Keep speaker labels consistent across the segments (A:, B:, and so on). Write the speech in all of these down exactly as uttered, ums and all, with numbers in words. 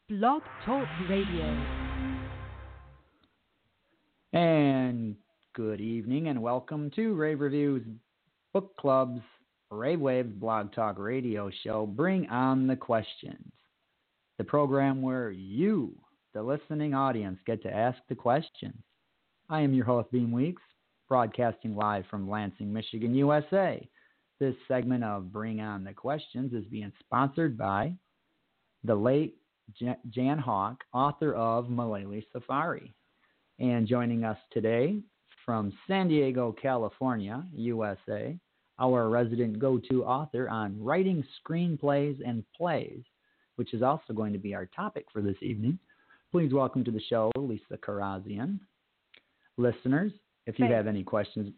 A: Blog Talk Radio.
B: And good evening and welcome to Rave Reviews Book Club's Rave Waves Blog Talk Radio show, Bring On the Questions, the program where you, the listening audience, get to ask the questions. I am your host, Beam Weeks, broadcasting live from Lansing, Michigan, U S A. This segment of Bring On the Questions is being sponsored by the late Jan Hawk, author of Malele Safari. And joining us today from San Diego, California, U S A, our resident go-to author on writing screenplays and plays, which is also going to be our topic for this evening. Please welcome to the show, Lisa Karazian. Listeners, if you
C: Thanks.
B: have any questions,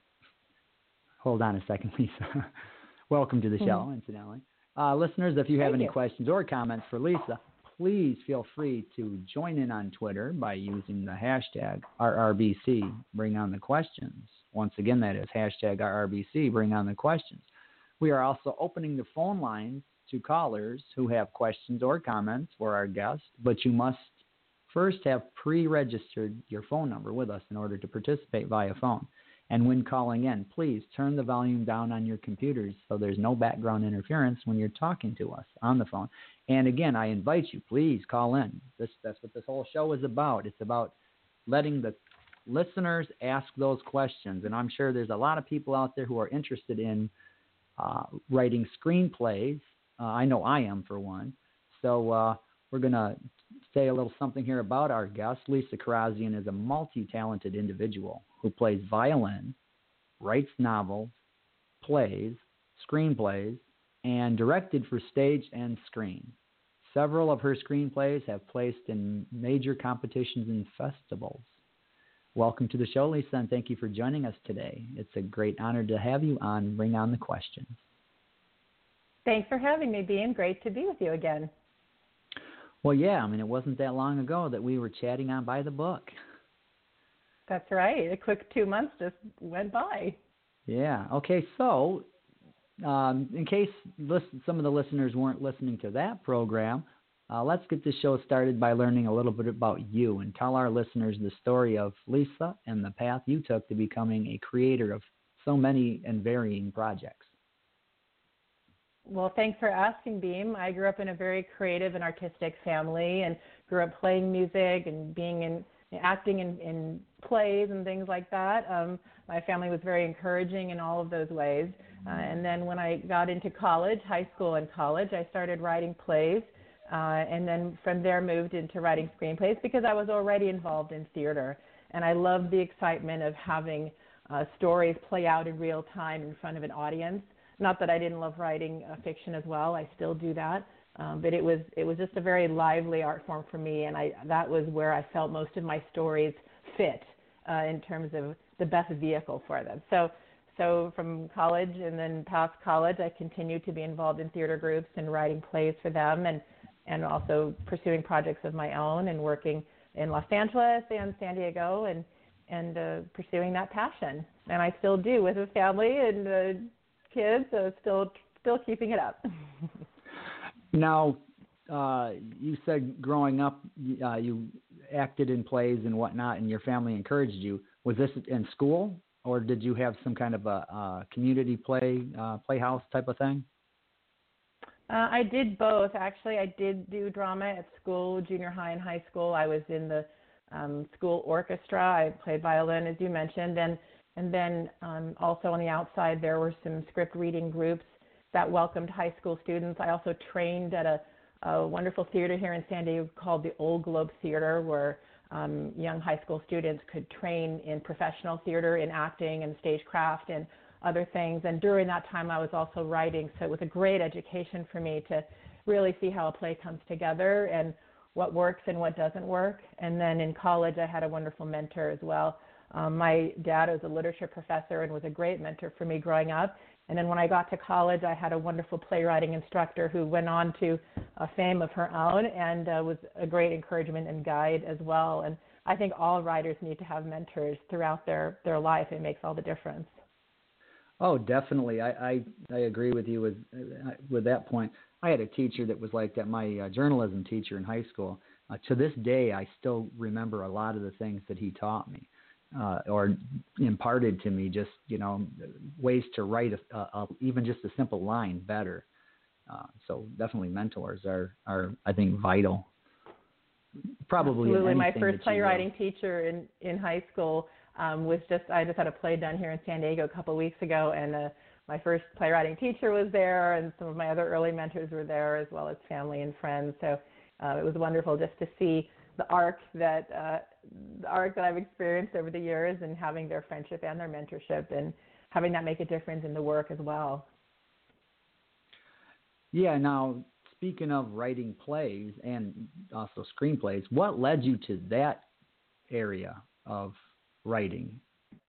B: hold on a second, Lisa. Welcome to the show, mm-hmm. incidentally. Uh, listeners, if you have
C: Thank
B: any
C: you.
B: questions or comments for Lisa, please feel free to join in on Twitter by using the hashtag R R B C, Bring On the Questions. Once again, that is hashtag R R B C, Bring On the Questions. We are also opening the phone lines to callers who have questions or comments for our guests, but you must first have pre-registered your phone number with us in order to participate via phone. And when calling in, please turn the volume down on your computers so there's no background interference when you're talking to us on the phone. And again, I invite you, please call in. This, that's what this whole show is about. It's about letting the listeners ask those questions. And I'm sure there's a lot of people out there who are interested in uh, writing screenplays. Uh, I know I am, for one. So uh, we're going to say a little something here about our guest. Lisa Karazian is a multi-talented individual who plays violin, writes novels, plays, screenplays, and directed for stage and screen. Several of her screenplays have placed in major competitions and festivals. Welcome to the show, Lisa, and thank you for joining us today. It's a great honor to have you on Bring On the Questions.
C: Thanks for having me, Beam. Great to be with you again.
B: Well, yeah, I mean, it wasn't that long ago that we were chatting on By the Book.
C: That's right. A quick two months just went by.
B: Yeah. Okay, so um, in case listen, some of the listeners weren't listening to that program, uh, let's get this show started by learning a little bit about you and tell our listeners the story of Lisa and the path you took to becoming a creator of so many and varying projects.
C: Well, thanks for asking, Beam. I grew up in a very creative and artistic family and grew up playing music and being in acting in, in plays and things like that. Um, my family was very encouraging in all of those ways. Uh, and then when I got into college, high school and college, I started writing plays. Uh, and then from there moved into writing screenplays because I was already involved in theater. And I loved the excitement of having uh, stories play out in real time in front of an audience. Not that I didn't love writing uh, fiction as well. I still do that. Um, but it was it was just a very lively art form for me, and I that was where I felt most of my stories fit uh, in terms of the best vehicle for them. So so from college and then past college, I continued to be involved in theater groups and writing plays for them, and, and also pursuing projects of my own and working in Los Angeles and San Diego and, and uh, pursuing that passion. And I still do with a family and uh, kids, so still still keeping it up.
B: Now, uh, you said growing up uh, you acted in plays and whatnot, and your family encouraged you. Was this in school, or did you have some kind of a, a community play, uh, playhouse type of thing?
C: Uh, I did both. Actually, I did do drama at school, junior high and high school. I was in the um, school orchestra. I played violin, as you mentioned, and and then um, also on the outside there were some script reading groups that welcomed high school students. I also trained at a, a wonderful theater here in San Diego called the Old Globe Theater, where um, young high school students could train in professional theater, in acting and stagecraft and other things. And during that time, I was also writing, so it was a great education for me to really see how a play comes together and what works and what doesn't work. And then in college, I had a wonderful mentor as well. Um, my dad was a literature professor and was a great mentor for me growing up. And then when I got to college, I had a wonderful playwriting instructor who went on to uh, fame of her own and uh, was a great encouragement and guide as well. And I think all writers need to have mentors throughout their, their life. It makes all the difference.
B: Oh, definitely. I, I, I agree with you with with that point. I had a teacher that was like that. My uh, journalism teacher in high school. Uh, to this day, I still remember a lot of the things that he taught me, uh, or imparted to me. Just you know, ways to write a, a, a, even just a simple line better. Uh, so definitely, mentors are are I think vital. Probably
C: absolutely.
B: In
C: My
B: anything
C: first
B: that you
C: playwriting
B: do.
C: teacher in in high school um, was just I just had a play done here in San Diego a couple of weeks ago, and uh, my first playwriting teacher was there, and some of my other early mentors were there, as well as family and friends. So uh, it was wonderful just to see the arc that uh, the arc that I've experienced over the years, and having their friendship and their mentorship, and having that make a difference in the work as well.
B: Yeah. Now, speaking of writing plays and also screenplays, what led you to that area of writing?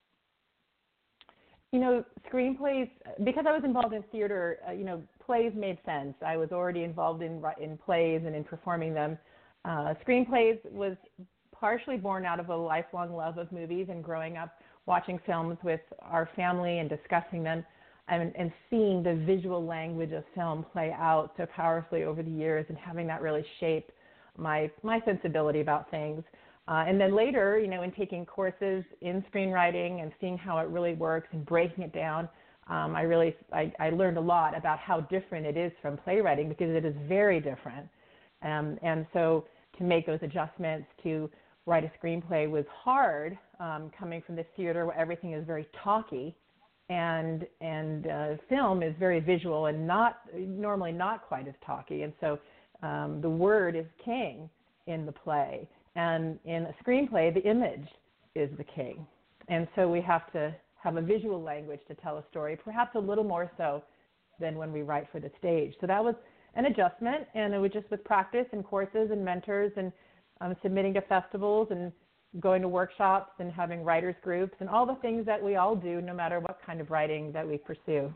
C: You know, screenplays, because I was involved in theater, uh, you know, plays made sense. I was already involved in in plays and in performing them. Uh, screenplays was partially born out of a lifelong love of movies and growing up watching films with our family and discussing them, and, and seeing the visual language of film play out so powerfully over the years, and having that really shape my my sensibility about things. Uh, and then later, you know, in taking courses in screenwriting and seeing how it really works and breaking it down, um, I really I, I learned a lot about how different it is from playwriting, because it is very different. Um, and so to make those adjustments to write a screenplay was hard, um, coming from the theater where everything is very talky, and and uh, film is very visual and not normally not quite as talky. And so um, the word is king in the play. And in a screenplay, the image is the king. And so we have to have a visual language to tell a story, perhaps a little more so than when we write for the stage. So that was an adjustment, and it was just with practice and courses and mentors, and um, submitting to festivals and going to workshops and having writers groups and all the things that we all do, no matter what kind of writing that we pursue.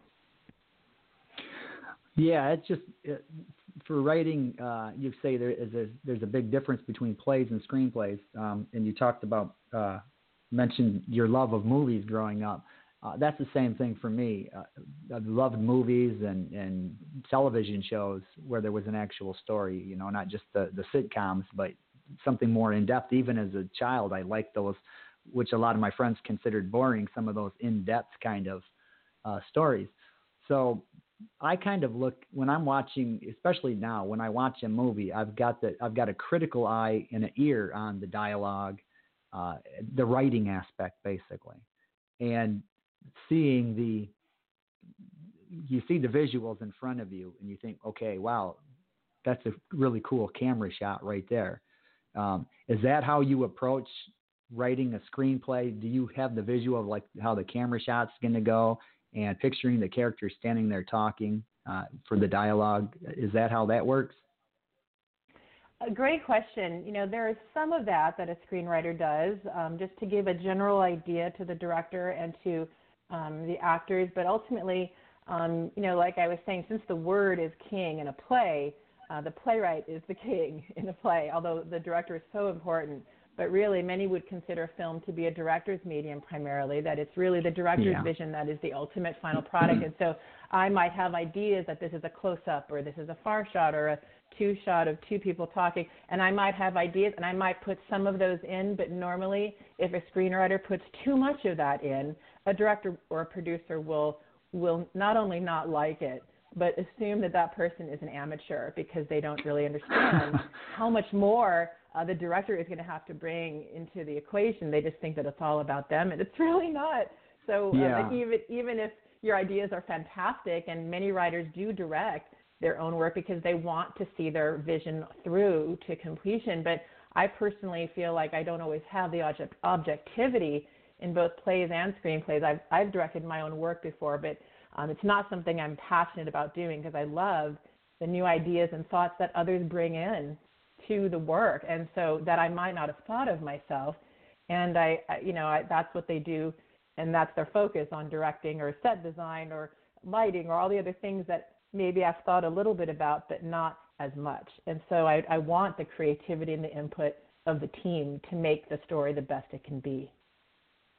B: Yeah, it's just it, for writing. Uh, you say there is a, there's a big difference between plays and screenplays, um, and you talked about uh, mentioned your love of movies growing up. Uh, that's the same thing for me. Uh, I loved movies and, and television shows where there was an actual story. You know, not just the, the sitcoms, but something more in depth. Even as a child, I liked those, which a lot of my friends considered boring. Some of those in depth kind of uh, stories. So I kind of look when I'm watching, especially now when I watch a movie, I've got the I've got a critical eye and an ear on the dialogue, uh, the writing aspect basically, and seeing the you see the visuals in front of you and you think, okay, wow, that's a really cool camera shot right there. Um, is that how you approach writing a screenplay? Do you have the visual of like how the camera shot's going to go? And picturing the character standing there talking uh, for the dialogue. Is that how that works?
C: A great question. You know, there is some of that that a screenwriter does, um, just to give a general idea to the director and to um, the actors. But ultimately, um, you know, like I was saying, since the word is king in a play, uh, the playwright is the king in a play, although the director is so important. But really, many would consider film to be a director's medium primarily, that it's really the director's
B: Yeah.
C: vision that is the ultimate final product. And so I might have ideas that this is a close-up, or this is a far shot, or a two-shot of two people talking, and I might have ideas, and I might put some of those in, but normally if a screenwriter puts too much of that in, a director or a producer will will not only not like it, but assume that that person is an amateur, because they don't really understand how much more uh, the director is going to have to bring into the equation. They just think that it's all about them, and it's really not. So uh,
B: Yeah.
C: even even if your ideas are fantastic, and many writers do direct their own work because they want to see their vision through to completion, but I personally feel like I don't always have the object, objectivity in both plays and screenplays. I've, I've directed my own work before, but um, it's not something I'm passionate about doing, because I love the new ideas and thoughts that others bring in to the work, and so that I might not have thought of myself. And I, I you know, I, that's what they do, and that's their focus on directing or set design or lighting or all the other things that maybe I've thought a little bit about, but not as much. And so I, I want the creativity and the input of the team to make the story the best it can be.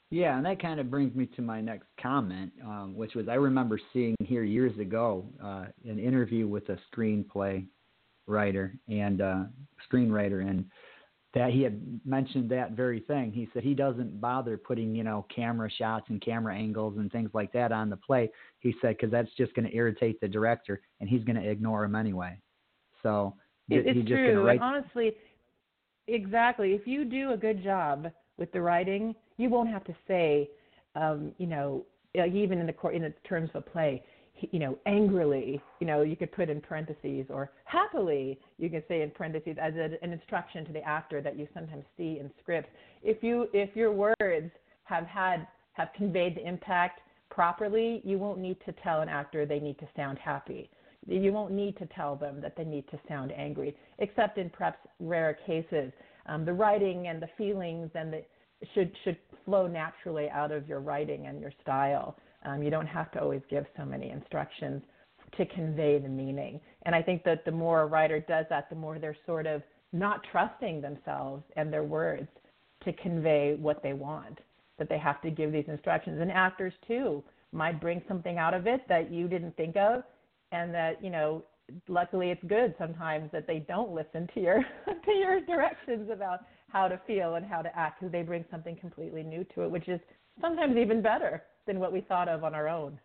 B: Yeah, and that kind of brings me to my next comment, um, which was I remember seeing here years ago uh, an interview with a screenplay writer and uh, screenwriter, and that he had mentioned that very thing. He said he doesn't bother putting, you know, camera shots and camera angles and things like that on the play. He said because that's just going to irritate the director, and he's going to ignore him anyway. So
C: It,
B: he's
C: it's
B: just going to
C: true,
B: write.
C: and honestly, exactly. If you do a good job with the writing, you won't have to say, um, you know, like even in the court, in the terms of a play, you know, angrily, you know, you could put in parentheses, or happily, you can say in parentheses as a, an instruction to the actor that you sometimes see in scripts. If you, if your words have had, have conveyed the impact properly, you won't need to tell an actor they need to sound happy. You won't need to tell them that they need to sound angry, except in perhaps rare cases. Um, the writing and the feelings and the should should flow naturally out of your writing and your style. Um, you don't have to always give so many instructions to convey the meaning. And I think that the more a writer does that, the more they're sort of not trusting themselves and their words to convey what they want, that they have to give these instructions. And actors, too, might bring something out of it that you didn't think of, and that, you know, luckily it's good sometimes that they don't listen to your to your directions about how to feel and how to act, because they bring something completely new to it, which is sometimes even better than what we thought of on our own.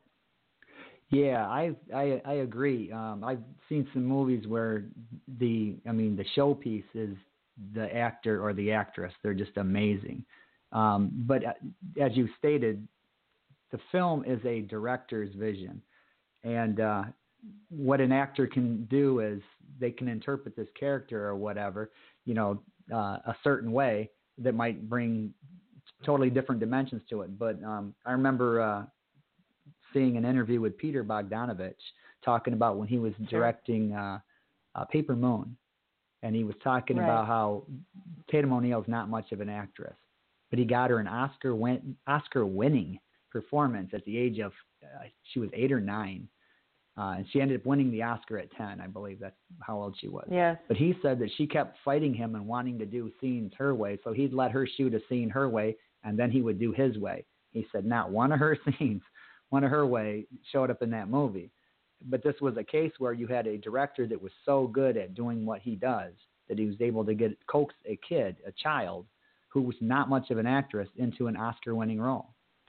B: Yeah, I I, I agree. Um, I've seen some movies where the I mean the showpiece is the actor or the actress. They're just amazing. Um, but as you stated, the film is a director's vision, and uh, what an actor can do is they can interpret this character or whatever, you know, uh, a certain way that might bring totally different dimensions to it. But um, I remember uh, seeing an interview with Peter Bogdanovich talking about when he was directing uh, uh, Paper Moon, and he was talking
C: Right.
B: about how Tatum O'Neal is not much of an actress, but he got her an Oscar win- Oscar winning performance at the age of uh, she was eight or nine. Uh, and she ended up winning the Oscar at ten, I believe. That's how old she was.
C: Yes.
B: But he said that she kept fighting him and wanting to do scenes her way. So he'd let her shoot a scene her way, and then he would do his way. He said not one of her scenes, one of her way, showed up in that movie. But this was a case where you had a director that was so good at doing what he does that he was able to get coax a kid, a child, who was not much of an actress into an Oscar-winning role.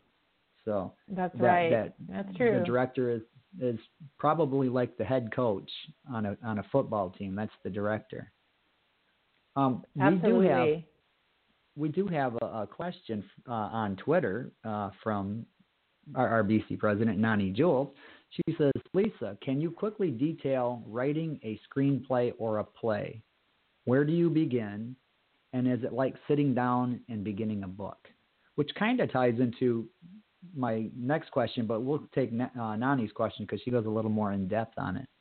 B: So
C: That's
B: that,
C: right.
B: that
C: That's true.
B: The director is is probably like the head coach on a on a football team. That's the director. Um,
C: Absolutely.
B: We do have we do have a, a question uh, on Twitter uh, from our R B C president, Nani Jules. She says, Lisa, can you quickly detail writing a screenplay or a play? Where do you begin? And is it like sitting down and beginning a book? Which kind of ties into my next question, but we'll take uh, Nani's question because she goes a little more in depth on it.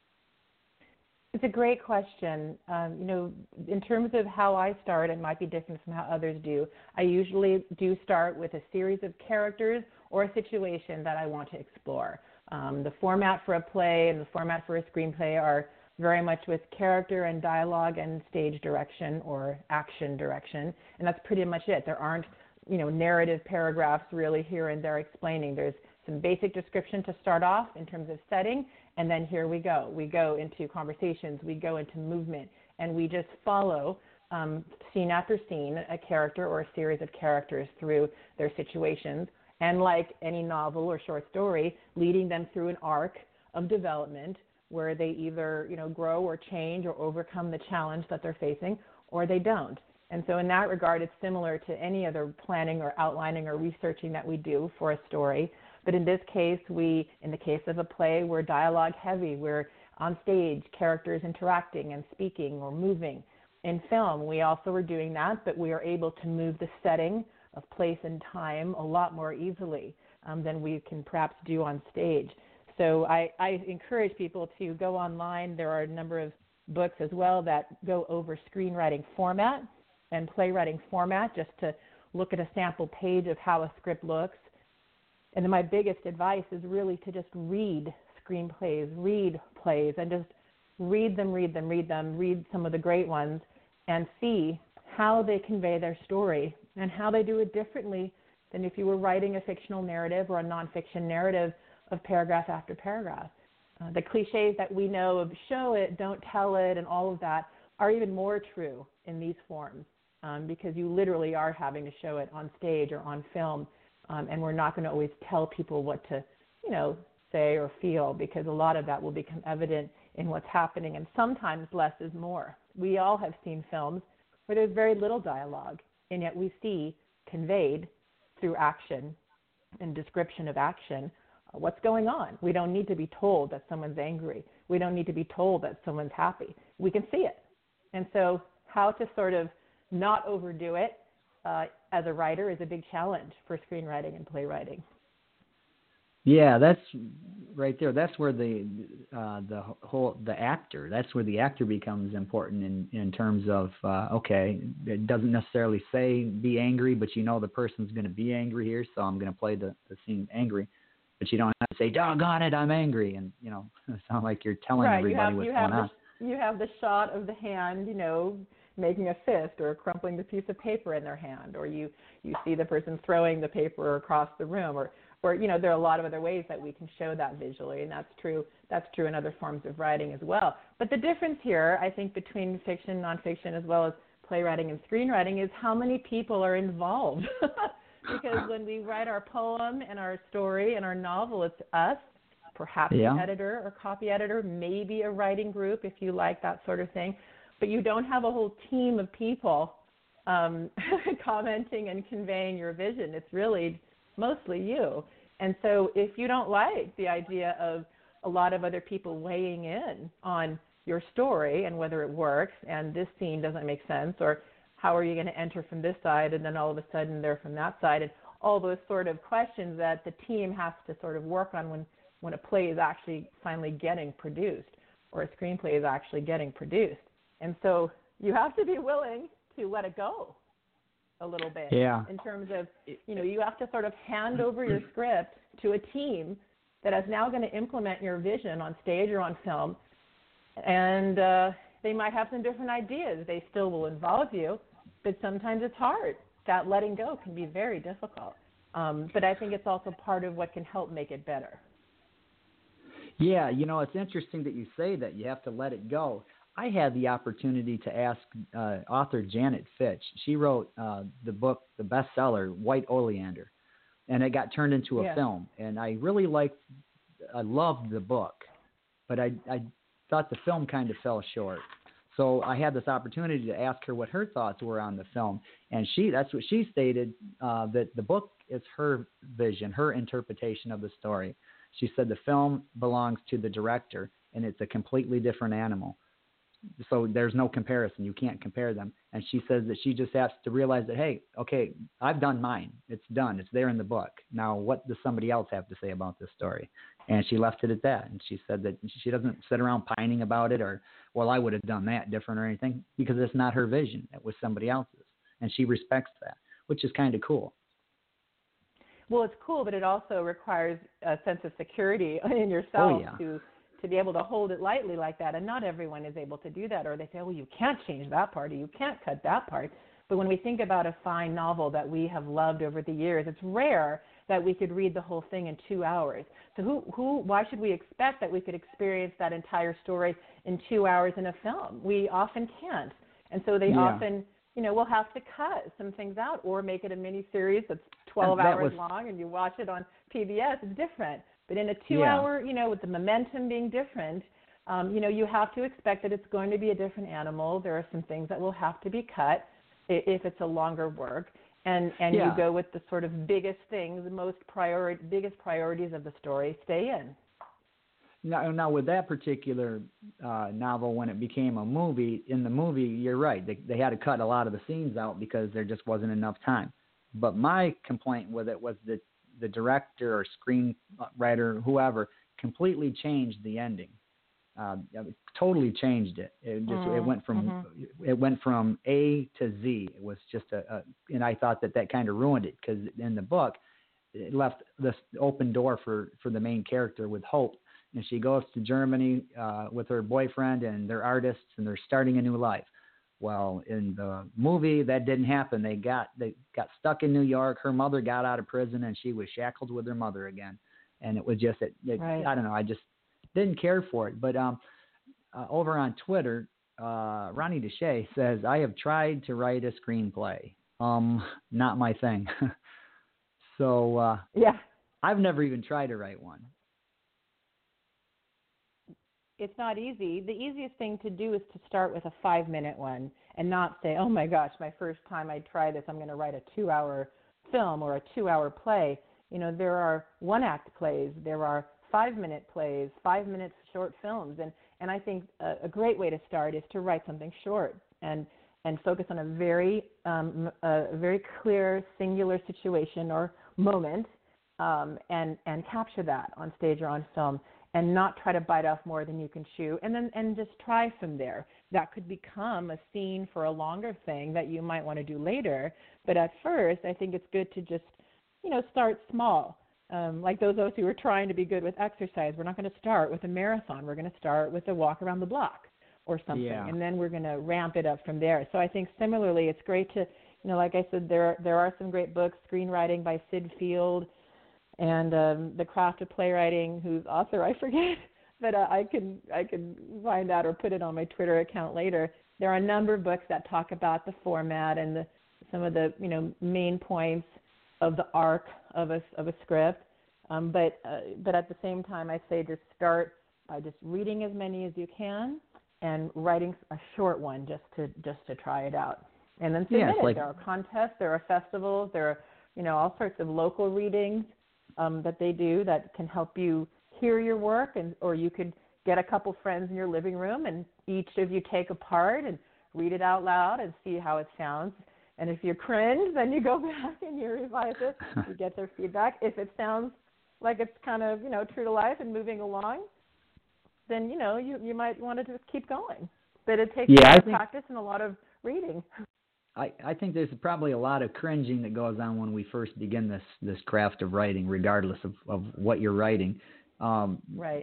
C: It's a great question. Um, you know, in terms of how I start, it might be different from how others do. I usually do start with a series of characters or a situation that I want to explore. Um, the format for a play and the format for a screenplay are very much with character and dialogue and stage direction or action direction, and that's pretty much it. There aren't you know, narrative paragraphs really here and there explaining. There's some basic description to start off in terms of setting, and then here we go. We go into conversations, we go into movement, and we just follow um, scene after scene a character or a series of characters through their situations, and like any novel or short story, leading them through an arc of development where they either, you know, grow or change or overcome the challenge that they're facing, or they don't. And so in that regard, it's similar to any other planning or outlining or researching that we do for a story. But in this case, we, in the case of a play, we're dialogue heavy. We're on stage, characters interacting and speaking or moving. In film, we also are doing that, but we are able to move the setting of place and time a lot more easily um, than we can perhaps do on stage. So I, I encourage people to go online. There are a number of books as well that go over screenwriting format and playwriting format, just to look at a sample page of how a script looks. And then my biggest advice is really to just read screenplays, read plays, and just read them, read them, read them, read some of the great ones, and see how they convey their story and how they do it differently than if you were writing a fictional narrative or a nonfiction narrative of paragraph after paragraph. Uh, the cliches that we know of show it, don't tell it, and all of that are even more true in these forms um, because you literally are having to show it on stage or on film, um, and we're not going to always tell people what to, you know, say or feel because a lot of that will become evident in what's happening, and sometimes less is more. We all have seen films where there's very little dialogue, and yet we see conveyed through action and description of action uh, what's going on. We don't need to be told that someone's angry. We don't need to be told that someone's happy. We can see it. And so how to sort of not overdo it uh, as a writer is a big challenge for screenwriting and playwriting.
B: Yeah, that's right there. That's where the uh, the whole the actor. That's where the actor becomes important in, in terms of uh, okay, it doesn't necessarily say be angry, but you know the person's going to be angry here, so I'm going to play the, the scene angry. But you don't have to say, "Doggone it, I'm angry," and you know sound like you're telling
C: right.
B: everybody
C: you have,
B: what's
C: you
B: going
C: have
B: on.
C: The, you have the shot of the hand, you know, making a fist or crumpling the piece of paper in their hand, or you you see the person throwing the paper across the room, or Or, you know, there are a lot of other ways that we can show that visually, and that's true. That's true in other forms of writing as well. But the difference here, I think, between fiction, nonfiction, as well as playwriting and screenwriting is how many people are involved. Because when we write our poem and our story and our novel, it's us, perhaps
B: yeah.
C: an editor or copy editor, maybe a writing group if you like that sort of thing. But you don't have a whole team of people um, commenting and conveying your vision. It's really mostly you. And so if you don't like the idea of a lot of other people weighing in on your story and whether it works and this scene doesn't make sense, or how are you going to enter from this side and then all of a sudden they're from that side, and all those sort of questions that the team has to sort of work on when, when a play is actually finally getting produced or a screenplay is actually getting produced. And so you have to be willing to let it go a little bit
B: yeah.
C: in terms of, you know, you have to sort of hand over your script to a team that is now going to implement your vision on stage or on film. And uh, they might have some different ideas. They still will involve you, but sometimes it's hard. That letting go can be very difficult. Um, but I think it's also part of what can help make it better.
B: Yeah, you know, it's interesting that you say that you have to let it go. I had the opportunity to ask uh, author Janet Fitch. She wrote uh, the book, the bestseller, White Oleander, and it got turned into a
C: yeah.
B: film. And I really liked, I loved the book, but I, I thought the film kind of fell short. So I had this opportunity to ask her what her thoughts were on the film. And she, that's what she stated, uh, that the book is her vision, her interpretation of the story. She said the film belongs to the director, and it's a completely different animal. So there's no comparison. You can't compare them. And she says that she just has to realize that, hey, okay, I've done mine. It's done. It's there in the book. Now, what does somebody else have to say about this story? And she left it at that. And she said that she doesn't sit around pining about it or, well, I would have done that different or anything, because it's not her vision. It was somebody else's. And she respects that, which is kind of cool.
C: Well, it's cool, but it also requires a sense of security in yourself
B: oh, yeah.
C: to to be able to hold it lightly like that. And not everyone is able to do that, or they say, well, you can't change that part, or you can't cut that part. But when we think about a fine novel that we have loved over the years, it's rare that we could read the whole thing in two hours. So who, who, why should we expect that we could experience that entire story in two hours in a film? We often can't. And so they
B: yeah.
C: often, you know, we'll have to cut some things out or make it a mini series that's twelve
B: that
C: hours
B: was...
C: long and you watch it on P B S. It's different. But in a two-hour,
B: yeah.
C: you know, with the momentum being different, um, you know, you have to expect that it's going to be a different animal. There are some things that will have to be cut if it's a longer work. And, and
B: yeah.
C: you go with the sort of biggest things, the most priori- biggest priorities of the story stay in.
B: Now, now with that particular uh, novel, when it became a movie, in the movie, you're right. They, they had to cut a lot of the scenes out because there just wasn't enough time. But my complaint with it was that the director or screenwriter, whoever, completely changed the ending. Uh, totally changed it. It just mm-hmm. it went from mm-hmm. it went from A to Z. It was just a, a and I thought that that kind of ruined it, because in the book, it left this open door for, for the main character with hope. And she goes to Germany uh, with her boyfriend, and they're artists, and they're starting a new life. Well, in the movie, that didn't happen. They got they got stuck in New York. Her mother got out of prison, and she was shackled with her mother again. And it was just, it, it,
C: Right.
B: I don't know, I just didn't care for it. But um, uh, over on Twitter, uh, Ronnie Deshay says, I have tried to write a screenplay. Um, not my thing. so uh,
C: Yeah.
B: I've never even tried to write one.
C: It's not easy. The easiest thing to do is to start with a five-minute one and not say, oh, my gosh, my first time I try this, I'm going to write a two-hour film or a two-hour play. You know, there are one-act plays. There are five-minute plays, five-minute short films. And, and I think a, a great way to start is to write something short and, and focus on a very, um, a very clear, singular situation or moment um, and, and capture that on stage or on film, and not try to bite off more than you can chew, and then and just try from there. That could become a scene for a longer thing that you might want to do later. But at first, I think it's good to just, you know, start small. Um, like those of us who are trying to be good with exercise, we're not going to start with a marathon. We're going to start with a walk around the block or something,
B: Yeah.
C: and then we're going to ramp it up from there. So I think similarly, it's great to, you know, like I said, there there are some great books, Screenwriting by Sid Field, and um, The Craft of Playwriting, whose author I forget, but uh, I can I can find out or put it on my Twitter account later. There are a number of books that talk about the format and the, some of the, you know, main points of the arc of a of a script. Um, but uh, but at the same time, I say just start by just reading as many as you can and writing a short one just to just to try it out. And then submit
B: Yeah, it's
C: it.
B: like-
C: There are contests, there are festivals, there are, you know, all sorts of local readings Um, that they do that can help you hear your work, and or you could get a couple friends in your living room and each of you take a part and read it out loud and see how it sounds. And if you cringe, then you go back and you revise it. You get their feedback. If it sounds like it's kind of, you know, true to life and moving along, then, you know, you, you might want to just keep going. But it takes
B: Yeah,
C: a lot
B: I
C: of
B: think-
C: practice and a lot of reading.
B: I, I think there's probably a lot of cringing that goes on when we first begin this, this craft of writing, regardless of, of what you're writing. Um,
C: Right.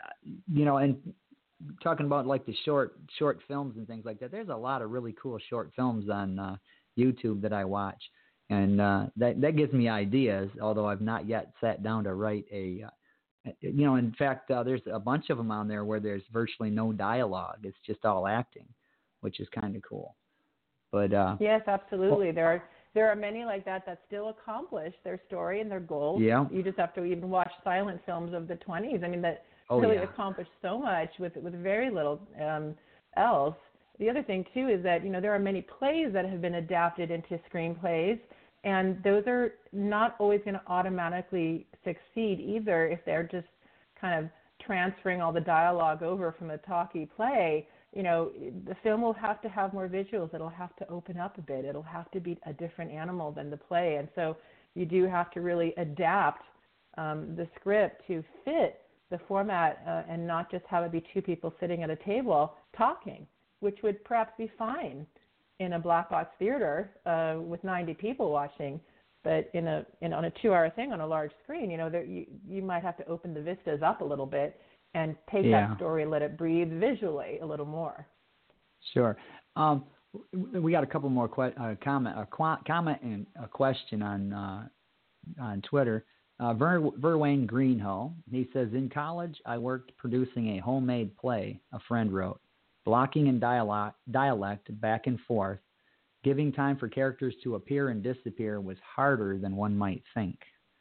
B: You know, and talking about like the short short films and things like that, there's a lot of really cool short films on uh, YouTube that I watch, and uh, that that gives me ideas. Although I've not yet sat down to write a, uh, you know, in fact, uh, there's a bunch of them on there where there's virtually no dialogue. It's just all acting, which is kind of cool. But uh,
C: Yes, absolutely. Well, there are there are many like that that still accomplish their story and their goals.
B: Yeah.
C: You just have to even watch silent films of the twenties. I mean, that
B: oh,
C: really
B: yeah.
C: accomplished so much with with very little um, else. The other thing too is that, you know, there are many plays that have been adapted into screenplays, and those are not always going to automatically succeed either if they're just kind of transferring all the dialogue over from a talkie play. You know, the film will have to have more visuals. It'll have to open up a bit. It'll have to be a different animal than the play. And so you do have to really adapt um, the script to fit the format uh, and not just have it be two people sitting at a table talking, which would perhaps be fine in a black box theater uh, with ninety people watching. But in a in on a two-hour thing on a large screen, you know, there, you, you might have to open the vistas up a little bit and take
B: yeah.
C: that story, let it breathe visually a little more.
B: Sure. Um, we got a couple more que- uh, comment, a qu- comment and a question on uh, on Twitter. Uh, Ver- Verwayne Greenhull, he says, in college, I worked producing a homemade play a friend wrote, blocking and dialogue, dialect back and forth. Giving time for characters to appear and disappear was harder than one might think.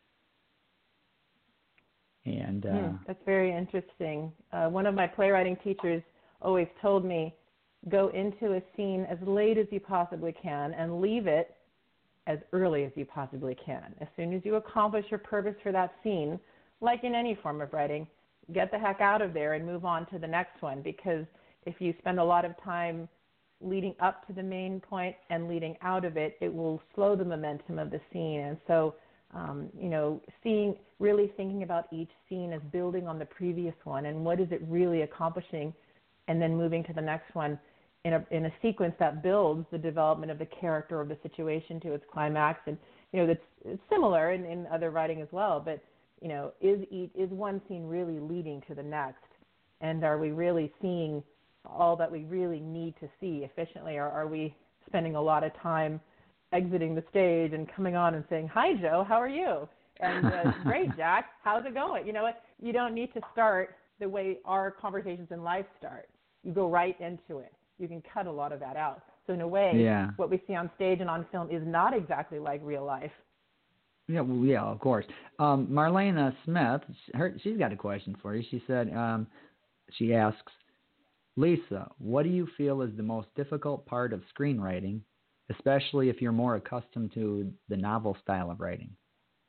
B: And uh,
C: mm, that's very interesting. Uh, one of my playwriting teachers always told me, go into a scene as late as you possibly can and leave it as early as you possibly can. As soon as you accomplish your purpose for that scene, like in any form of writing, get the heck out of there and move on to the next one, because if you spend a lot of time leading up to the main point and leading out of it, it will slow the momentum of the scene. And so, um, you know, seeing, really thinking about each scene as building on the previous one and what is it really accomplishing, and then moving to the next one in a in a sequence that builds the development of the character of the situation to its climax. And, you know, that's it's similar in, in other writing as well, but, you know, is each, is one scene really leading to the next? And are we really seeing all that we really need to see efficiently, or are we spending a lot of time exiting the stage and coming on and saying, "Hi, Joe, how are you?" And uh, "Great, Jack, how's it going?" You know what? You don't need to start the way our conversations in life start. You go right into it. You can cut a lot of that out. So in a way,
B: yeah.
C: what we see on stage and on film is not exactly like real life.
B: Yeah, well, yeah, of course. Um, Marlena Smith, her, she's got a question for you. She said, um, she asks, Lisa, what do you feel is the most difficult part of screenwriting, especially if you're more accustomed to the novel style of writing?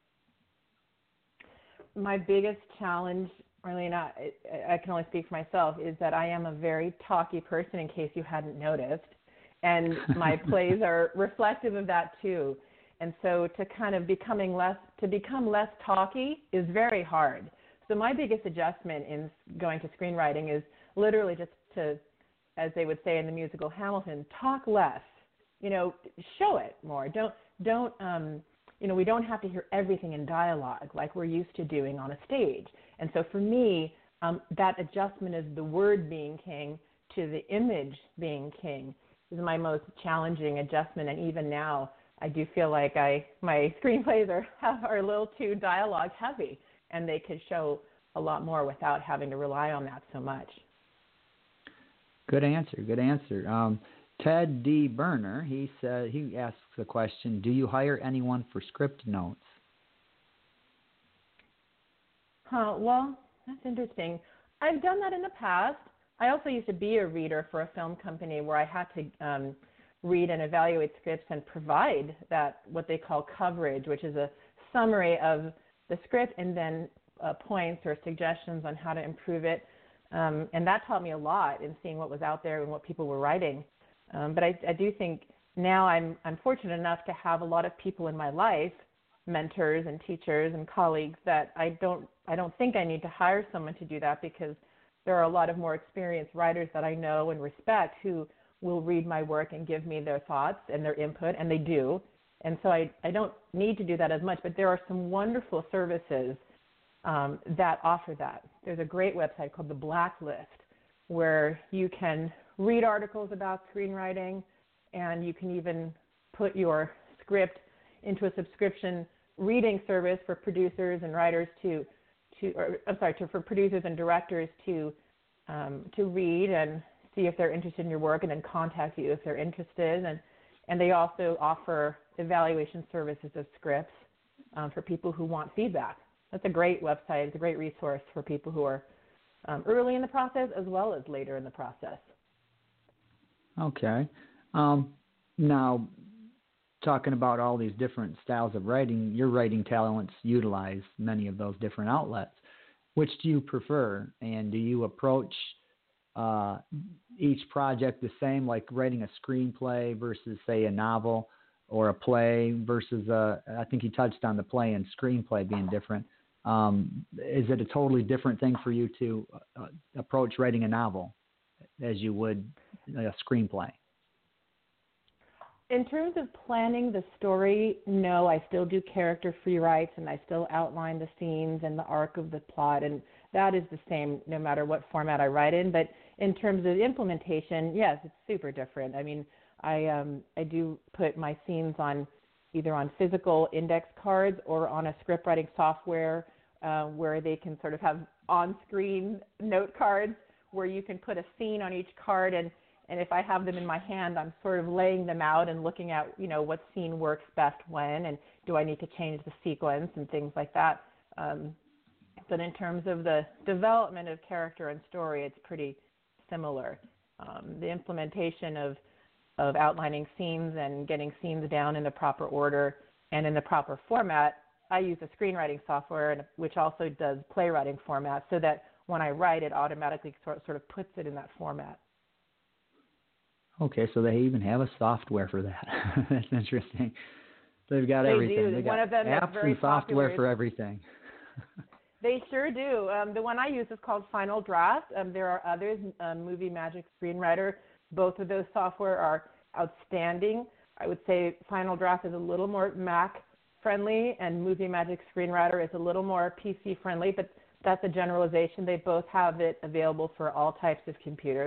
C: My biggest challenge, Marlena, I, I can only speak for myself, is that I am a very talky person, in case you hadn't noticed. And my plays are reflective of that too. And so to kind of becoming less, to become less talky is very hard. So my biggest adjustment in going to screenwriting is literally just to, as they would say in the musical Hamilton, talk less. You know, show it more. Don't, don't, um, you know, we don't have to hear everything in dialogue like we're used to doing on a stage. And so for me, um, that adjustment of the word being king to the image being king is my most challenging adjustment. And even now, I do feel like I my screenplays are are a little too dialogue heavy, and they could show a lot more without having to rely on that so much.
B: Good answer. Good answer. Um, Ted D. Berner, he said he asks the question: do you hire anyone for script notes?
C: Huh, well, that's interesting. I've done that in the past. I also used to be a reader for a film company where I had to um, read and evaluate scripts and provide that, what they call coverage, which is a summary of the script and then uh, points or suggestions on how to improve it. Um, and that taught me a lot in seeing what was out there and what people were writing. Um, but I, I do think now I'm, I'm fortunate enough to have a lot of people in my life, mentors and teachers and colleagues, that I don't, I don't think I need to hire someone to do that, because there are a lot of more experienced writers that I know and respect who will read my work and give me their thoughts and their input, and they do. And so I, I don't need to do that as much, but there are some wonderful services um, that offer that. There's a great website called The Blacklist, where you can read articles about screenwriting, and you can even put your script into a subscription reading service for producers and writers to, to or, I'm sorry, to, for producers and directors to um, to read and see if they're interested in your work, and then contact you if they're interested. And, and they also offer evaluation services of scripts um, for people who want feedback. That's a great website. It's a great resource for people who are um, early in the process as well as later in the process.
B: Okay. Um, now, talking about all these different styles of writing, your writing talents utilize many of those different outlets. Which do you prefer? And do you approach uh, each project the same, like writing a screenplay versus, say, a novel, or a play versus a, I think you touched on the play and screenplay being different. Um, is it a totally different thing for you to uh, approach writing a novel as you would a screenplay?
C: In terms of planning the story, no, I still do character free writes, and I still outline the scenes and the arc of the plot, and that is the same no matter what format I write in. But in terms of implementation, yes, it's super different. I mean, I um, I do put my scenes on either on physical index cards or on a script writing software uh, where they can sort of have on-screen note cards where you can put a scene on each card, and And if I have them in my hand, I'm sort of laying them out and looking at, you know, what scene works best when, and do I need to change the sequence and things like that. Um, but in terms of the development of character and story, it's pretty similar. Um, the implementation of, of outlining scenes and getting scenes down in the proper order and in the proper format, I use a screenwriting software, which also does playwriting format, so that when I write, it automatically sort, sort of puts it in that format.
B: Okay, so they even have a software for that. That's interesting. They've got
C: they
B: everything.
C: Do.
B: They
C: one
B: got
C: of them
B: apps
C: very
B: and software
C: popular.
B: for everything.
C: They sure do. Um, the one I use is called Final Draft. Um, there are others, um, Movie Magic Screenwriter. Both of those software are outstanding. I would say Final Draft is a little more Mac friendly, and Movie Magic Screenwriter is a little more P C friendly, but that's a generalization. They both have it available for all types of computers.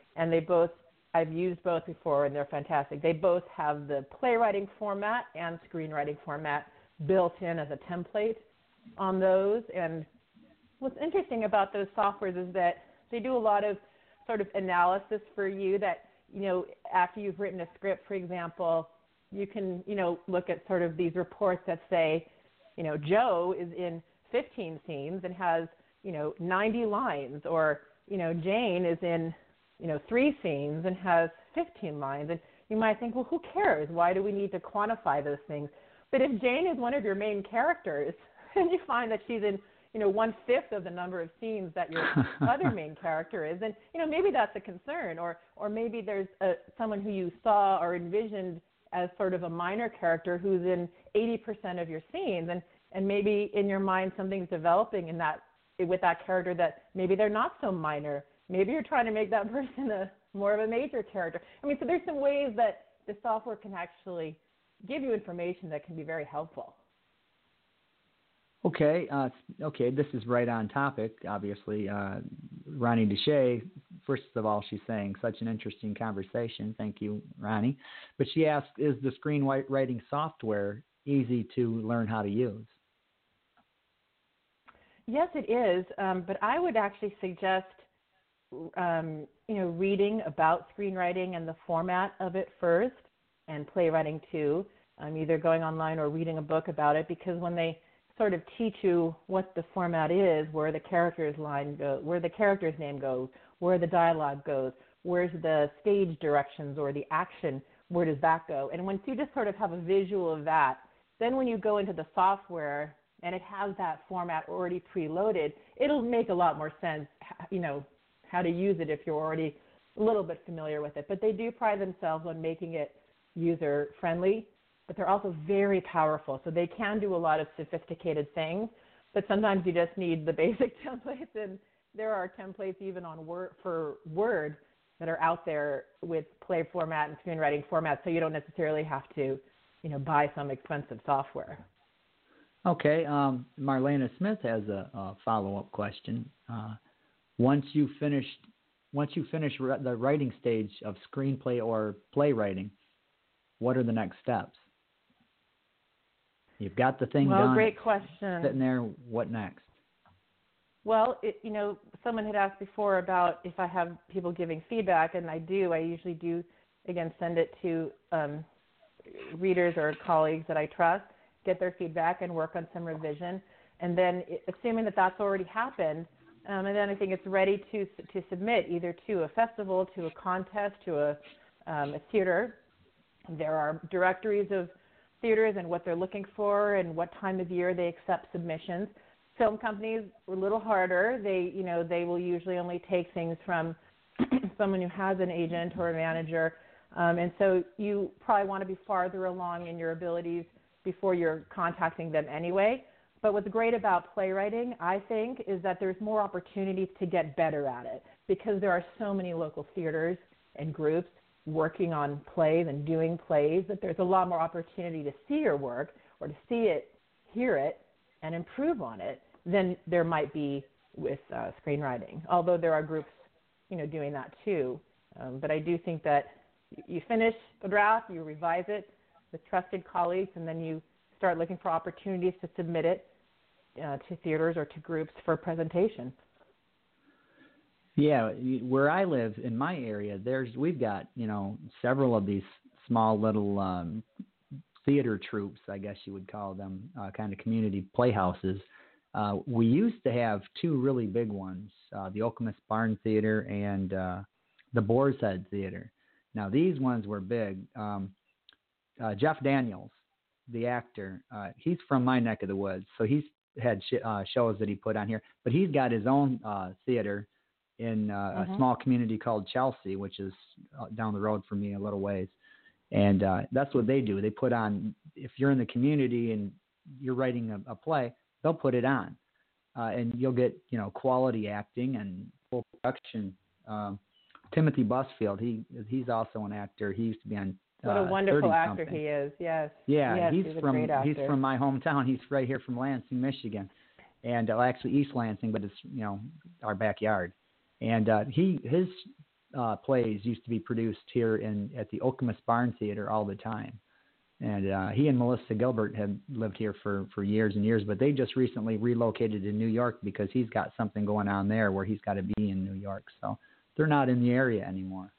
C: and they both, I've used both before, and they're fantastic. They both have the playwriting format and screenwriting format built in as a template on those. And what's interesting about those softwares is that they do a lot of sort of analysis for you that, you know, after you've written a script, for example, you can, you know, look at sort of these reports that say, you know, Joe is in fifteen scenes and has, you know, ninety lines, or, you know, Jane is in, you know, three scenes and has fifteen lines. And you might think, well, who cares? Why do we need to quantify those things? But if Jane is one of your main characters and you find that she's in, you know, one-fifth of the number of scenes that your other main character is, then, you know, maybe that's a concern. Or or maybe there's a, someone who you saw or envisioned as sort of a minor character who's in eighty percent of your scenes. And, and maybe in your mind something's developing in that with that character that maybe they're not so minor. Maybe you're trying to make that person a more of a major character. I mean, so there's some ways that the software can actually give you information that can be very helpful.
B: Okay, uh, okay, this is right on topic, obviously. Uh, Ronnie Deshay, first of all, she's saying such an interesting conversation. Thank you, Ronnie. But she asked, is the screenwriting software easy to learn how to use?
C: Yes, it is, um, but I would actually suggest, um, you know, reading about screenwriting and the format of it first, and playwriting too, um, either going online or reading a book about it, because when they sort of teach you what the format is, where the character's line goes, where the character's name goes, where the dialogue goes, where's the stage directions or the action, where does that go? And once you just sort of have a visual of that, then when you go into the software and it has that format already preloaded, it'll make a lot more sense, you know, how to use it if you're already a little bit familiar with it. But they do pride themselves on making it user-friendly, but they're also very powerful. So they can do a lot of sophisticated things, but sometimes you just need the basic templates. And there are templates even on Word, for Word that are out there with play format and screenwriting format, so you don't necessarily have to, you know, buy some expensive software.
B: Okay, um, Marlena Smith has a, a follow-up question. Uh, once you finished, once you finish the writing stage of screenplay or playwriting, what are the next steps? You've got the thing
C: well,
B: done.
C: Great question.
B: Sitting there, what next?
C: Well, it, you know, someone had asked before about if I have people giving feedback, and I do. I usually do, again, send it to um, readers or colleagues that I trust, get their feedback, and work on some revision. And then, assuming that that's already happened, um, and then I think it's ready to to submit either to a festival, to a contest, to a, um, a theater. There are directories of theaters and what they're looking for and what time of year they accept submissions. Film companies are a little harder. They, you know, they will usually only take things from someone who has an agent or a manager, um, and so you probably want to be farther along in your abilities before you're contacting them anyway. But what's great about playwriting, I think, is that there's more opportunities to get better at it because there are so many local theaters and groups working on plays and doing plays that there's a lot more opportunity to see your work or to see it, hear it, and improve on it than there might be with uh, screenwriting, although there are groups, you know, doing that too. Um, but I do think that you finish a draft, you revise it with trusted colleagues, and then you start looking for opportunities to submit it uh, to theaters or to groups for presentation.
B: Yeah, where I live in my area, there's we've got, you know, several of these small little um, theater troupes, I guess you would call them, uh, kind of community playhouses. Uh, we used to have two really big ones, uh, the Okemos Barn Theater and uh, the Boar's Head Theater. Now, these ones were big. Um, uh, Jeff Daniels, the actor, uh, he's from my neck of the woods, so he's had sh- uh, shows that he put on here. But he's got his own uh, theater in uh, mm-hmm. a small community called Chelsea, which is uh, down the road from me a little ways. And uh, that's what they do. They put on, if you're in the community and you're writing a, a play, they'll put it on. Uh, and you'll get, you know, quality acting and full production. Um, Timothy Busfield, he he's also an actor. He used to be on
C: What a
B: uh,
C: wonderful actor
B: something.
C: he is, yes.
B: Yeah,
C: yes,
B: he's,
C: he's, a
B: from
C: great actor.
B: he's from my hometown. He's right here from Lansing, Michigan. And uh, actually East Lansing, but it's, you know, our backyard. And uh, he his uh, plays used to be produced here in at the Okemos Barn Theater all the time. And uh, he and Melissa Gilbert have lived here for, for years and years, but they just recently relocated to New York because he's got something going on there where he's got to be in New York. So they're not in the area anymore.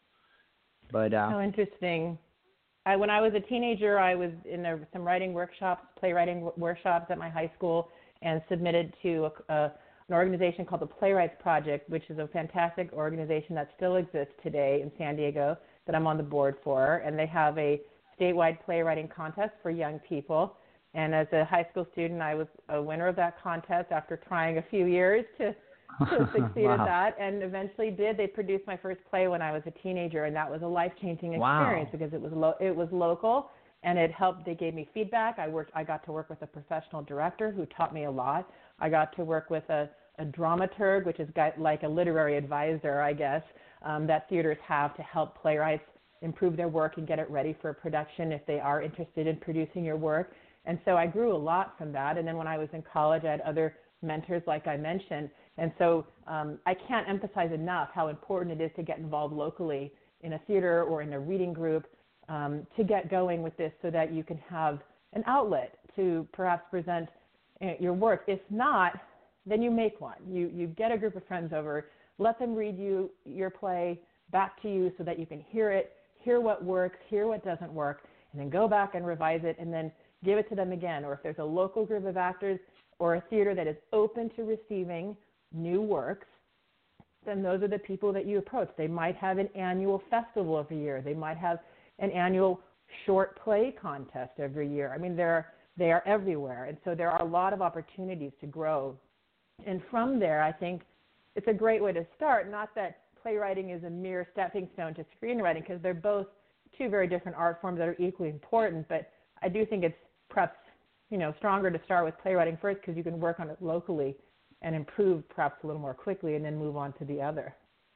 B: But uh,
C: how interesting. I, when I was a teenager, I was in a, some writing workshops, playwriting w- workshops at my high school, and submitted to a, a, an organization called the Playwrights Project, which is a fantastic organization that still exists today in San Diego that I'm on the board for. And they have a statewide playwriting contest for young people. And as a high school student, I was a winner of that contest after trying a few years to, to succeed
B: wow.
C: at that, and eventually did. They produced my first play when I was a teenager, and that was a life-changing experience
B: wow.
C: because it was lo- it was local, and it helped. They gave me feedback. I worked. I got to work with a professional director who taught me a lot. I got to work with a, a dramaturg, which is like a literary advisor, I guess, um, that theaters have to help playwrights improve their work and get it ready for production if they are interested in producing your work. And so I grew a lot from that. And then when I was in college, I had other mentors, like I mentioned. And so um, I can't emphasize enough how important it is to get involved locally in a theater or in a reading group um, to get going with this so that you can have an outlet to perhaps present uh, your work. If not, then you make one. You, you get a group of friends over, let them read you your play back to you so that you can hear it, hear what works, hear what doesn't work, and then go back and revise it and then give it to them again. Or if there's a local group of actors or a theater that is open to receiving new works, then those are the people that you approach. They might have an annual festival every year. They might have an annual short play contest every year. I mean, they're, they are everywhere. And so there are a lot of opportunities to grow. And from there, I think it's a great way to start. Not that playwriting is a mere stepping stone to screenwriting, because they're both two very different art forms that are equally important. But I do think it's perhaps, you know, stronger to start with playwriting first because you can work on it locally and improve perhaps a little more quickly and then move on to the other.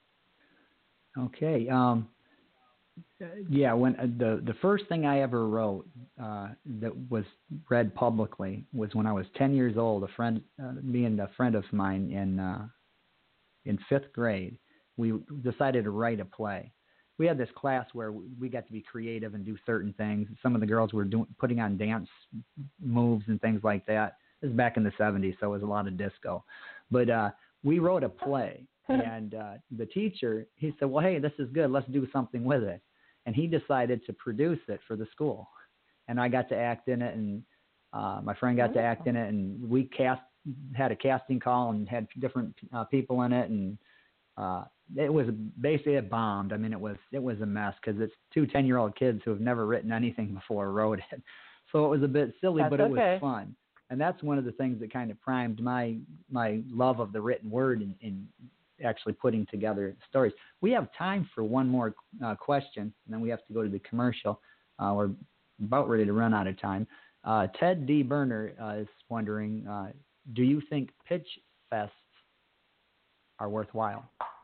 B: Okay. Um, yeah, when uh, the the first thing I ever wrote uh, that was read publicly was when I was ten years old. A friend, uh, me and a friend of mine in uh, in fifth grade, we decided to write a play. We had this class where we got to be creative and do certain things. Some of the girls were doing, putting on dance moves and things like that. This is back in the seventies, so it was a lot of disco. But uh, we wrote a play, and uh, the teacher, he said, well, hey, this is good. Let's do something with it. And he decided to produce it for the school. And I got to act in it, and uh, my friend got to act in it, and we cast had a casting call and had different uh, people in it, and uh, it was basically it bombed. I mean, it was it was a mess because it's two ten-year-old kids who have never written anything before wrote it. So it was a bit silly,
C: That's
B: but it
C: okay.
B: was fun. And that's one of the things that kind of primed my my love of the written word in, in actually putting together stories. We have time for one more uh, question, and then we have to go to the commercial. Uh, we're about ready to run out of time. Uh, Ted D. Berner uh, is wondering, uh, do you think pitch fests are worthwhile?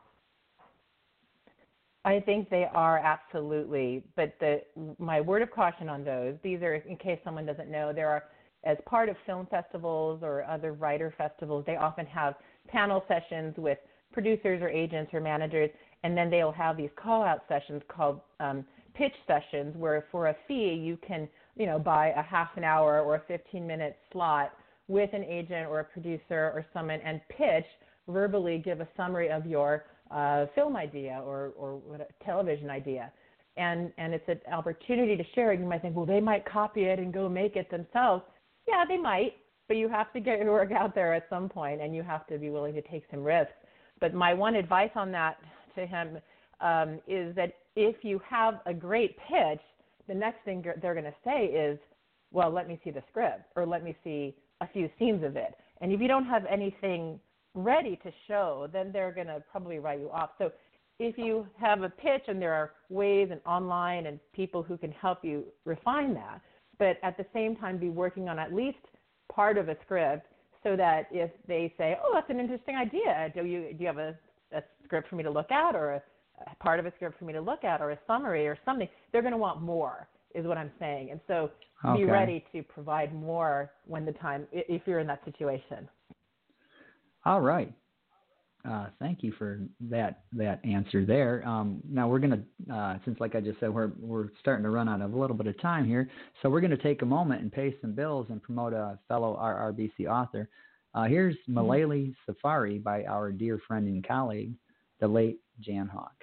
C: I think they are, absolutely. But the my word of caution on those, these are, in case someone doesn't know, there are, as part of film festivals or other writer festivals, they often have panel sessions with producers or agents or managers, and then they'll have these call-out sessions called um, pitch sessions, where for a fee you can, you know, buy a half an hour or a fifteen-minute slot with an agent or a producer or someone and pitch, verbally give a summary of your uh, film idea or, or what a television idea. And, and it's an opportunity to share it. You might think, well, they might copy it and go make it themselves. Yeah, they might, but you have to get your work out there at some point, and you have to be willing to take some risks. But my one advice on that to him um, is that if you have a great pitch, the next thing they're going to say is, well, let me see the script, or let me see a few scenes of it. And if you don't have anything ready to show, then they're going to probably write you off. So if you have a pitch, and there are ways and online and people who can help you refine that, but at the same time be working on at least part of a script, so that if they say, oh, that's an interesting idea, do you do you have a, a script for me to look at, or a, a part of a script for me to look at, or a summary or something, they're going to want more, is what I'm saying. And so
B: Okay.
C: be ready to provide more when the time, if you're in that situation.
B: All right. Uh, thank you for that that answer there. Um, now we're gonna, uh, since like I just said, we're we're starting to run out of a little bit of time here, so we're gonna take a moment and pay some bills and promote a fellow R R B C author. Uh, here's Malele Safari by our dear friend and colleague, the late Jan Hawk.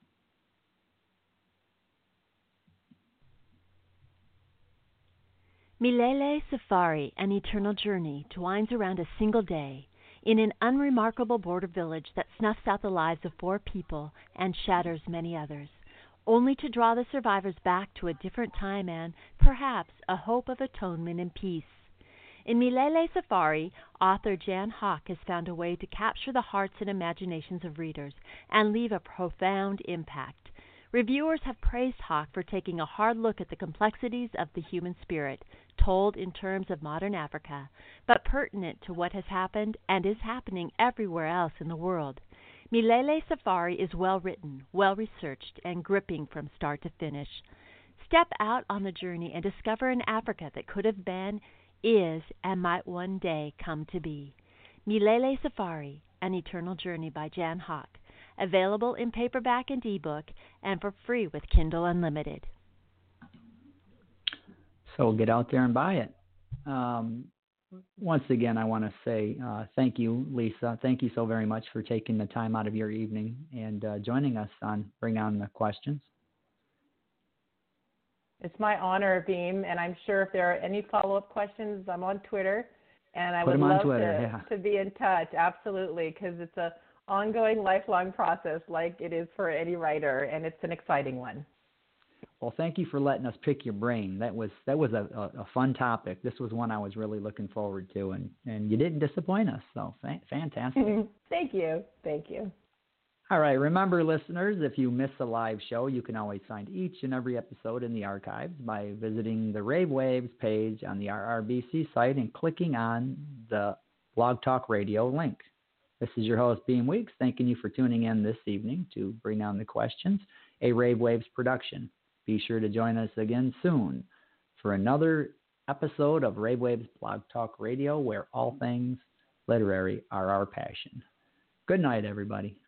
A: Milele Safari, An Eternal Journey, twines around a single day in an unremarkable border village that snuffs out the lives of four people and shatters many others, only to draw the survivors back to a different time and, perhaps, a hope of atonement and peace. In Milele Safari, author Jan Hawk has found a way to capture the hearts and imaginations of readers and leave a profound impact. Reviewers have praised Hawk for taking a hard look at the complexities of the human spirit, told in terms of modern Africa, but pertinent to what has happened and is happening everywhere else in the world. Milele Safari is well written, well researched, and gripping from start to finish. Step out on the journey and discover an Africa that could have been, is, and might one day come to be. Milele Safari, An Eternal Journey by Jan Hawk. Available in paperback and ebook, and for free with Kindle Unlimited.
B: So get out there and buy it. Um, once again, I want to say uh, thank you, Lisa. Thank you so very much for taking the time out of your evening and uh, joining us on Bring On the Questions.
C: It's my honor, Beam, and I'm sure if there are any follow-up questions, I'm on Twitter, and I
B: Put
C: would
B: them on
C: love
B: Twitter,
C: to,
B: yeah.
C: to be in touch, absolutely, because it's a ongoing, lifelong process like it is for any writer, and it's an exciting one.
B: Well, thank you for letting us pick your brain. That was that was a, a, a fun topic. This was one I was really looking forward to, and, and you didn't disappoint us, so fa- fantastic.
C: Thank you. Thank you.
B: All right, remember, listeners, if you miss a live show, you can always find each and every episode in the archives by visiting the Rave Waves page on the R R B C site and clicking on the Blog Talk Radio link. This is your host, Beam Weeks, thanking you for tuning in this evening to Bring On the Questions, a Rave Waves production. Be sure to join us again soon for another episode of Rave Waves Blog Talk Radio, where all things literary are our passion. Good night, everybody.